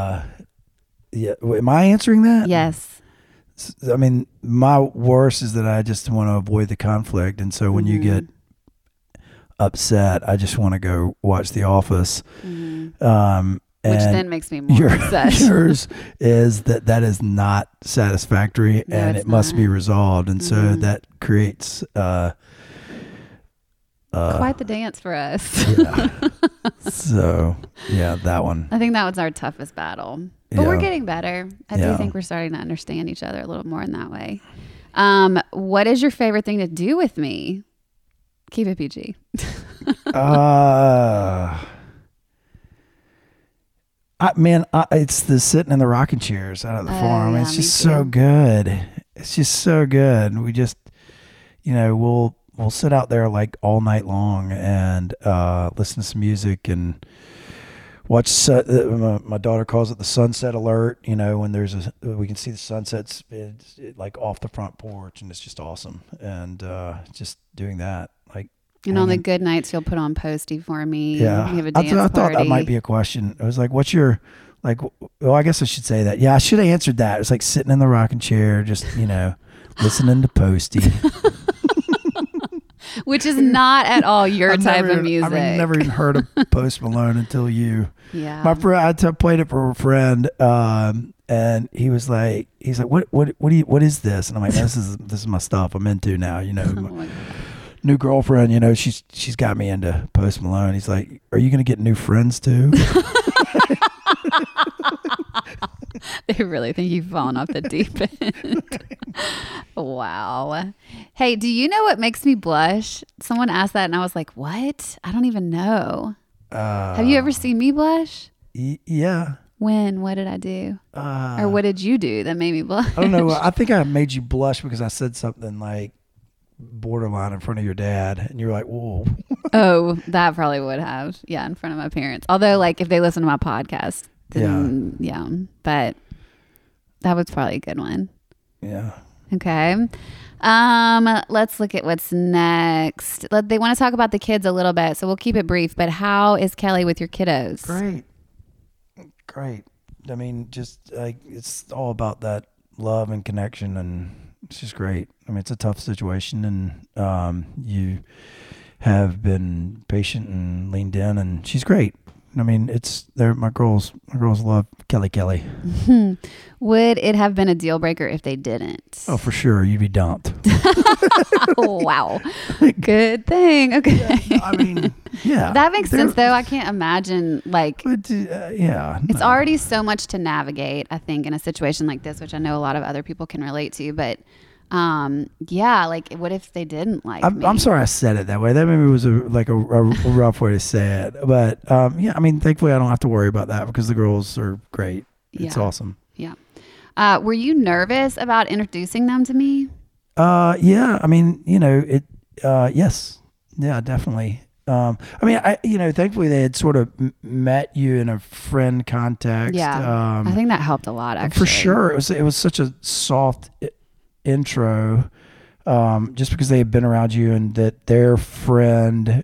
Speaker 2: answering that?
Speaker 1: Yes.
Speaker 2: I mean, my worst is that I just want to avoid the conflict, and so when you get upset, I just want to go watch The Office.
Speaker 1: Which then makes me more upset.
Speaker 2: Yours is that is not satisfactory, and it must be resolved, and so that creates
Speaker 1: quite the dance for us.
Speaker 2: So that one.
Speaker 1: I think that was our toughest battle, but we're getting better. I do think we're starting to understand each other a little more in that way. What is your favorite thing to do with me? Keep it PG.
Speaker 2: I It's the sitting in the rocking chairs out of the farm.
Speaker 1: Yeah,
Speaker 2: it's just so good. It's just so good. We just, we'll sit out there like all night long and listen to some music and watch. My daughter calls it the sunset alert. When we can see the sunsets like off the front porch, and it's just awesome. And just doing that, like.
Speaker 1: And on the good nights, you'll put on Posty for me.
Speaker 2: Yeah.
Speaker 1: We have a dance
Speaker 2: I thought
Speaker 1: party.
Speaker 2: that might be a question. I was like, what's your, like, well, I guess I should say that. Yeah, I should have answered that. It's like sitting in the rocking chair, just, listening to Posty.
Speaker 1: Which is not at all your type of music.
Speaker 2: I've never even heard of Post Malone until you.
Speaker 1: Yeah.
Speaker 2: My friend, played it for a friend, and he's like, what is this? And I'm like, this is my stuff I'm into now, New girlfriend, she's got me into Post Malone. He's like, are you going to get new friends too?
Speaker 1: They really think you've fallen off the deep end. Wow. Hey, do you know what makes me blush? Someone asked that and I was like, what? I don't even know. Have you ever seen me blush?
Speaker 2: Yeah.
Speaker 1: When? What did I do? Or what did you do that made me blush?
Speaker 2: I don't know. I think I made you blush because I said something like borderline in front of your dad, and you're like, whoa.
Speaker 1: Oh, that probably would have. Yeah, in front of my parents. Although, like, if they listen to my podcast, then, yeah. But that was probably a good one.
Speaker 2: Yeah.
Speaker 1: Okay. Let's look at what's next. They want to talk about the kids a little bit, so we'll keep it brief. But how is Kelly with your kiddos?
Speaker 2: Great. I mean, just like it's all about that love and connection, and it's just great. I mean, it's a tough situation, and you have been patient and leaned in, and she's great. I mean, my girls love Kelly.
Speaker 1: Would it have been a deal breaker if they didn't?
Speaker 2: Oh, for sure. You'd be dumped.
Speaker 1: Oh, wow. Good thing. Okay.
Speaker 2: Yeah, I mean, yeah.
Speaker 1: That makes sense, though. I can't imagine, like,
Speaker 2: it's
Speaker 1: already so much to navigate, I think, in a situation like this, which I know a lot of other people can relate to. But, like, what if they didn't like me?
Speaker 2: I'm sorry I said it that way. That maybe was a rough way to say it. But, I mean, thankfully I don't have to worry about that because the girls are great. It's awesome.
Speaker 1: Yeah. Were you nervous about introducing them to me?
Speaker 2: Yeah. I mean, yes. Yeah, definitely. I mean, thankfully they had sort of met you in a friend context.
Speaker 1: Yeah. I think that helped a lot, actually.
Speaker 2: For sure. It was such a soft intro, just because they had been around you, and that their friend's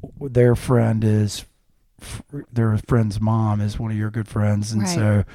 Speaker 2: mom is one of your good friends. And so,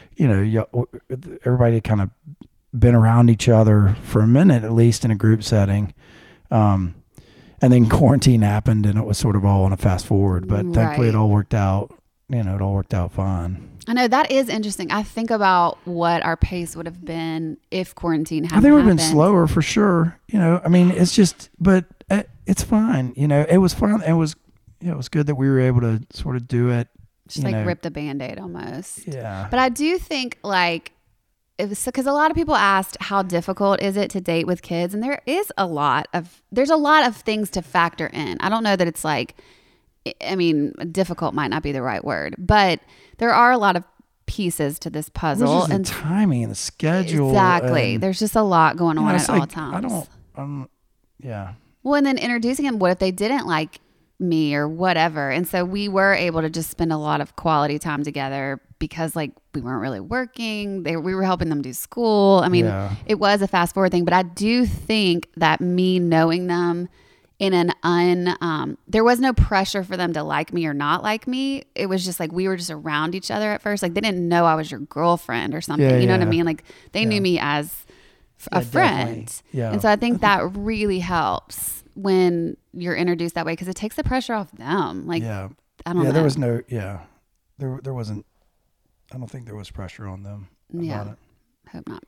Speaker 2: everybody had kind of been around each other for a minute, at least in a group setting. And then quarantine happened, and it was sort of all on a fast forward, but thankfully it all worked out. It all worked out fine.
Speaker 1: I know that is interesting. I think about what our pace would have been if quarantine hadn't
Speaker 2: I think it would have
Speaker 1: happened.
Speaker 2: been slower for sure. I mean, it's just, but it's fine. It was fun. It was good that we were able to sort of do it.
Speaker 1: Just like rip the Band-Aid almost.
Speaker 2: Yeah.
Speaker 1: But I do think like, it was because a lot of people asked how difficult is it to date with kids, and there's a lot of things to factor in. I don't know that it's like, I mean, difficult might not be the right word, but there are a lot of pieces to this puzzle,
Speaker 2: and the timing and the schedule.
Speaker 1: Exactly. There's just a lot going on at all times.
Speaker 2: Yeah.
Speaker 1: Well, and then introducing them, what if they didn't like me or whatever? And so we were able to just spend a lot of quality time together because like we weren't really working. We were helping them do school. I mean, It was a fast forward thing, but I do think that me knowing them in there was no pressure for them to like me or not like me. It was just like we were just around each other at first. Like they didn't know I was your girlfriend or something. You know what I mean? Like they knew me as a friend.
Speaker 2: Definitely. Yeah.
Speaker 1: And so I think that really helps when you're introduced that way because it takes the pressure off them. Like, I don't know.
Speaker 2: There was no, there wasn't, I don't think there was pressure on them about it.
Speaker 1: Hope not.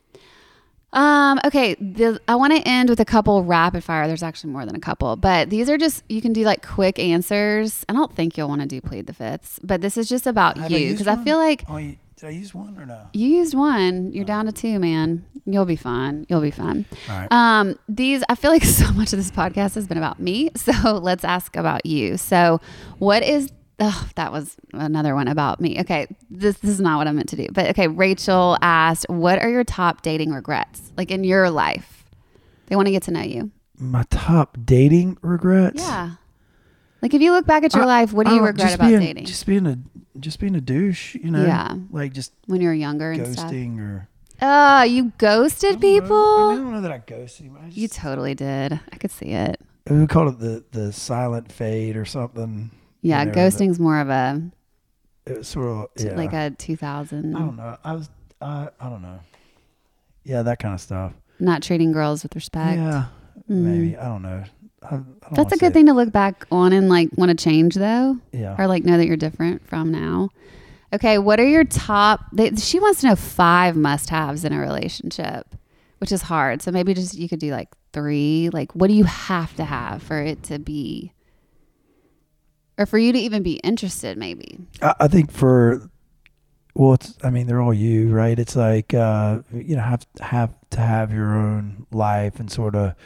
Speaker 1: Okay. I want to end with a couple rapid fire. There's actually more than a couple, but these are just, you can do like quick answers. I don't think you'll want to do plead the fifths, but this is just about you. Cause I feel like,
Speaker 2: did I use one or no?
Speaker 1: You used one. You're down to two, man. You'll be fine. All right. I feel like so much of this podcast has been about me. So let's ask about you. So what is Oh, that was another one about me. Okay, this is not what I meant to do. But okay, Rachel asked, what are your top dating regrets? Like in your life. They want to get to know you.
Speaker 2: My top dating regrets?
Speaker 1: Yeah. Like if you look back at your life, what do you regret about dating?
Speaker 2: Just being a douche, you know?
Speaker 1: Yeah.
Speaker 2: Like just
Speaker 1: when you were younger and stuff.
Speaker 2: Ghosting or...
Speaker 1: You ghosted people?
Speaker 2: I don't know that I ghosted.
Speaker 1: You totally did. I could see it.
Speaker 2: We called it the silent fade or something.
Speaker 1: Yeah,
Speaker 2: you know,
Speaker 1: ghosting's more of a...
Speaker 2: It was sort of...
Speaker 1: like a 2000...
Speaker 2: I don't know. I don't know. Yeah, that kind of stuff.
Speaker 1: Not treating girls with respect.
Speaker 2: Yeah, maybe. I don't know. I don't
Speaker 1: That's a good thing to look back on and like want to change though.
Speaker 2: Yeah.
Speaker 1: Or like know that you're different from now. Okay, what are your top... she wants to know 5 must-haves in a relationship, which is hard. So maybe just you could do like 3. Like what do you have to have for it to be... or for you to even be interested, maybe?
Speaker 2: I think they're all you, right? It's like, have to have your own life and sort of,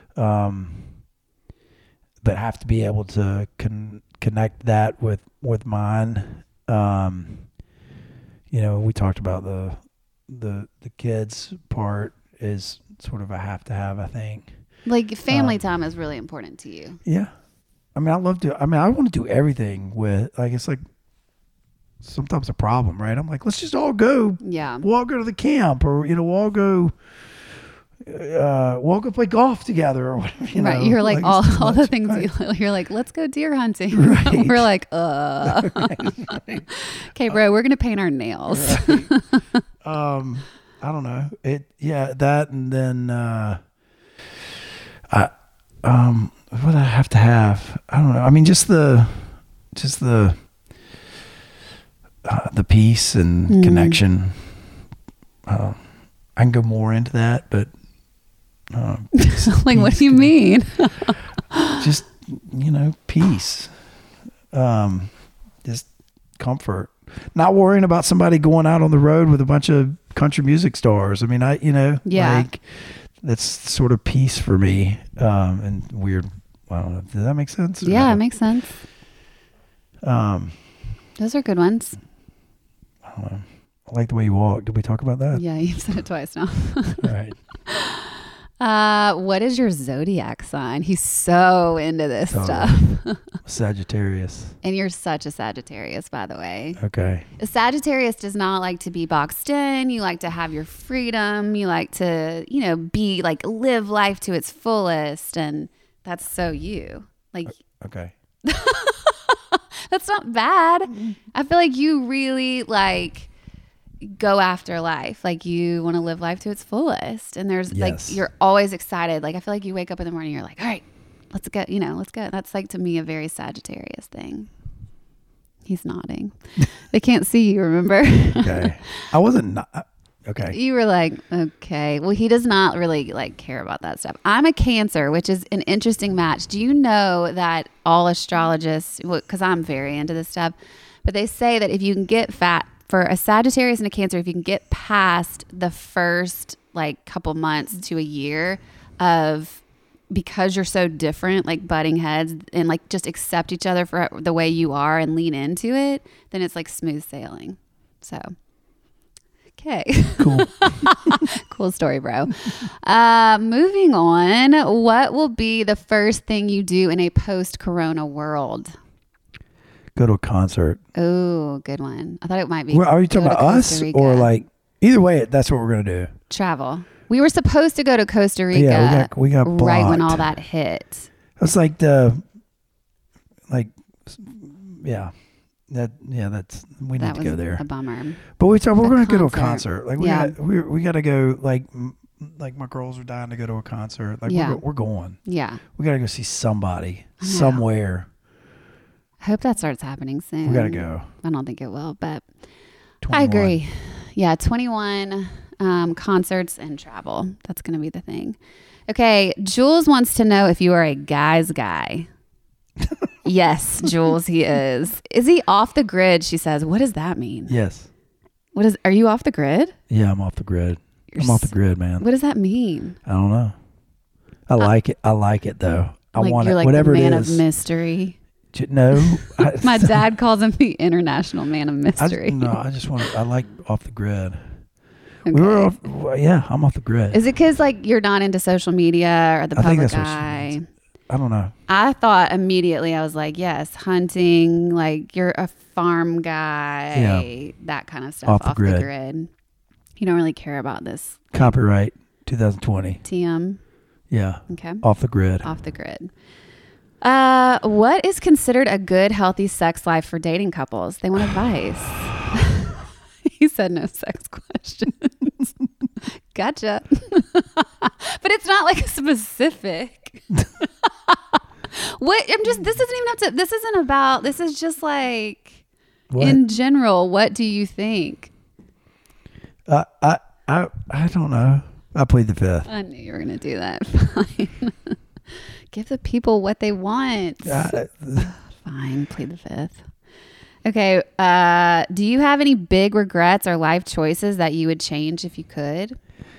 Speaker 2: but have to be able to connect that with mine. We talked about the kids part is sort of a have to have, I think.
Speaker 1: Like family time is really important to you.
Speaker 2: Yeah. I want to do everything with, like, it's like sometimes a problem, right? I'm like, let's just all go.
Speaker 1: Yeah.
Speaker 2: We'll all go to the camp or, we'll all go play golf together or whatever.
Speaker 1: Right. You're like all the things right. You're like, let's go deer hunting. Right. We're like, right. Okay, bro, we're going to paint our nails.
Speaker 2: Right. I don't know. That. And then, what I have to have, I don't know. I mean, just the peace and connection. I can go more into that, but
Speaker 1: like, what do you mean?
Speaker 2: Just peace, just comfort. Not worrying about somebody going out on the road with a bunch of country music stars. I mean, like that's sort of peace for me. And weird. I don't know. Does that make sense?
Speaker 1: Yeah, it makes sense. Those are good ones.
Speaker 2: I don't know. I like the way you walk. Did we talk about that?
Speaker 1: Yeah, you've said it twice now.
Speaker 2: Right.
Speaker 1: What is your zodiac sign? He's so into this stuff.
Speaker 2: Sagittarius.
Speaker 1: And you're such a Sagittarius, by the way.
Speaker 2: Okay.
Speaker 1: A Sagittarius does not like to be boxed in. You like to have your freedom. You like to, be like live life to its fullest. And that's so you. Like.
Speaker 2: Okay.
Speaker 1: That's not bad. I feel like you really go after life. Like you want to live life to its fullest. And there's you're always excited. Like I feel like you wake up in the morning, you're like, all right, let's go, let's go. That's like to me a very Sagittarius thing. He's nodding. They can't see you, remember?
Speaker 2: Okay. I wasn't okay.
Speaker 1: You were like, okay. Well, he does not really care about that stuff. I'm a Cancer, which is an interesting match. Do you know that all astrologists, because I'm very into this stuff, but they say that if you can get for a Sagittarius and a Cancer, if you can get past the first couple months to a year because you're so different, like butting heads and just accept each other for the way you are and lean into it, then it's smooth sailing. So, okay.
Speaker 2: Cool.
Speaker 1: Cool story, bro. Moving on. What will be the first thing you do in a post-corona world?
Speaker 2: Go to a concert.
Speaker 1: Oh, good one. I thought it might be.
Speaker 2: Well, are you talking about us or either way? That's what we're gonna do.
Speaker 1: Travel. We were supposed to go to Costa Rica.
Speaker 2: Yeah, we got blocked.
Speaker 1: Right when all that hit.
Speaker 2: It's that's we need to go there.
Speaker 1: A bummer.
Speaker 2: But we're going to go to a concert. We got to go. Like my girls are dying to go to a concert. We're going.
Speaker 1: Yeah.
Speaker 2: We got to go see somebody somewhere.
Speaker 1: I hope that starts happening soon.
Speaker 2: We got to go.
Speaker 1: I don't think it will, but
Speaker 2: 21.
Speaker 1: I agree. Yeah, 21 concerts and travel. That's going to be the thing. Okay, Jules wants to know if you are a guy's guy. Yes, Jules, he is. Is he off the grid? She says. What does that mean?
Speaker 2: Yes.
Speaker 1: Are you off the grid?
Speaker 2: Yeah, I'm off the grid. I'm off the grid, man.
Speaker 1: What does that mean?
Speaker 2: I don't know. I like it. I like it though. I want
Speaker 1: you're
Speaker 2: it. Whatever
Speaker 1: the man
Speaker 2: it is.
Speaker 1: of mystery.
Speaker 2: No.
Speaker 1: My dad calls him the international man of mystery.
Speaker 2: I like off the grid.
Speaker 1: Okay.
Speaker 2: We were I'm off the grid.
Speaker 1: Is it because like you're not into social media or the public eye?
Speaker 2: I don't know.
Speaker 1: I thought immediately, I was like, yes, hunting, like you're a farm guy, that kind of stuff off the grid. You don't really care about this.
Speaker 2: Copyright 2020.
Speaker 1: TM.
Speaker 2: Yeah.
Speaker 1: Okay.
Speaker 2: Off the grid.
Speaker 1: Off the grid. What is considered a good, healthy sex life for dating couples? They want advice. He said no sex questions. Gotcha. But it's not like specific. This is just like what? In general, what do you think?
Speaker 2: I don't know. I plead the fifth.
Speaker 1: I knew you were going to do that. Fine. Give the people what they want. Fine, plead the fifth. Okay. Do you have any big regrets or life choices that you would change if you could?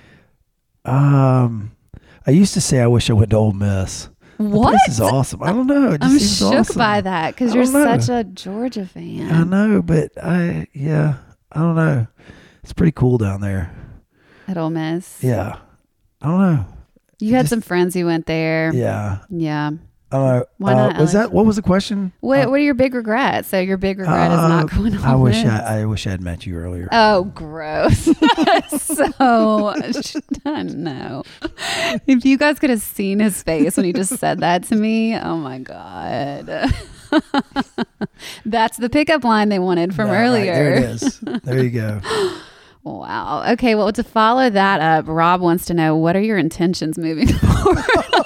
Speaker 2: I used to say I wish I went to Ole Miss.
Speaker 1: What?
Speaker 2: This is awesome. I don't know.
Speaker 1: I'm shook by that because you're such a Georgia fan.
Speaker 2: I know, but I don't know. It's pretty cool down there.
Speaker 1: At Ole Miss?
Speaker 2: Yeah. I don't know.
Speaker 1: You had some friends who went there.
Speaker 2: Yeah.
Speaker 1: Yeah.
Speaker 2: I don't know.
Speaker 1: Why not?
Speaker 2: What was the question?
Speaker 1: What are your big regrets? So your big regret is not going to Ole Miss.
Speaker 2: I wish I had met you earlier.
Speaker 1: Oh, gross. So, I don't know. If you guys could have seen his face when he just said that to me, oh my God. That's the pickup line they wanted from earlier.
Speaker 2: Right, there it is. There you go.
Speaker 1: Wow. Okay. Well, to follow that up, Rob wants to know, what are your intentions moving forward?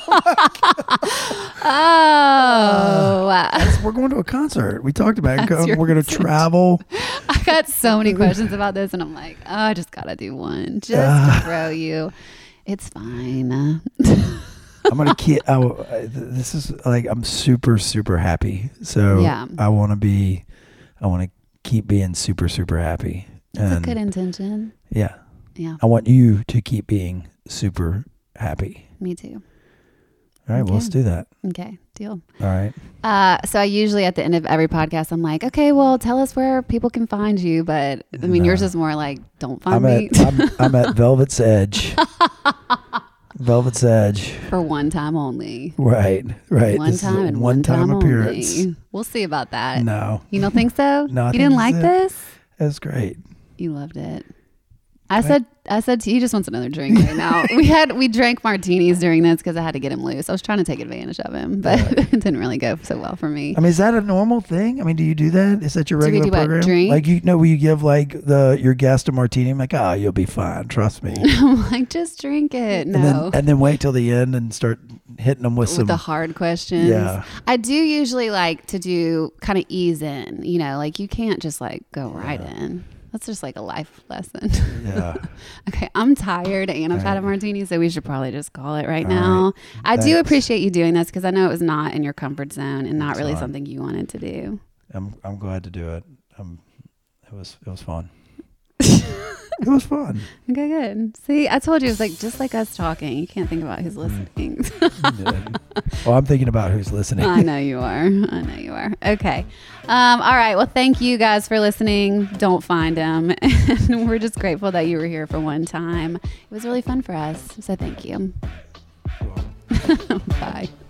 Speaker 2: We're going to a concert. We talked about it. We're going to travel.
Speaker 1: I got so many questions about this, and I'm like, I just got to do one just to throw you. It's fine.
Speaker 2: I'm going to keep, this is like, I'm super, super happy. So yeah. I want to keep being super, super happy.
Speaker 1: That's a good intention.
Speaker 2: Yeah.
Speaker 1: Yeah.
Speaker 2: I want you to keep being super happy.
Speaker 1: Me too.
Speaker 2: All right. Well, let's do that.
Speaker 1: Okay. Deal.
Speaker 2: All right.
Speaker 1: So I usually at the end of every podcast, I'm like, okay, well, tell us where people can find you. But I mean, yours is more like, don't find me.
Speaker 2: I'm at Velvet's Edge. Velvet's Edge.
Speaker 1: For one time only.
Speaker 2: Right.
Speaker 1: One time and one time
Speaker 2: appearance.
Speaker 1: Only. We'll see about that.
Speaker 2: No.
Speaker 1: You don't think so?
Speaker 2: No.
Speaker 1: You didn't like this?
Speaker 2: That's great.
Speaker 1: You loved it. I said he just wants another drink right now. we drank martinis during this because I had to get him loose. I was trying to take advantage of him, but it didn't really go so well for me.
Speaker 2: I mean, is that a normal thing? I mean, do you do that? Is that your regular program?
Speaker 1: Drink?
Speaker 2: Like will you give like your guest a martini? I'm like, you'll be fine. Trust me.
Speaker 1: I'm like, just drink it. No.
Speaker 2: And then wait till the end and start hitting them with
Speaker 1: the hard questions.
Speaker 2: Yeah.
Speaker 1: I do usually like to do kind of ease in. Like you can't just like go right in. That's just like a life lesson.
Speaker 2: Yeah.
Speaker 1: Okay, I'm tired and I've had a martini, so we should probably just call it right now. I do appreciate you doing this because I know it was not in your comfort zone and not really something you wanted to do.
Speaker 2: I'm glad to do it. It was fun. It was fun.
Speaker 1: Okay, good. See, I told you it was like just like us talking. You can't think about who's listening.
Speaker 2: Well, I'm thinking about who's listening.
Speaker 1: I know you are. Okay. All right. Well, thank you guys for listening. Don't find him. And we're just grateful that you were here for one time. It was really fun for us. So thank you. Bye.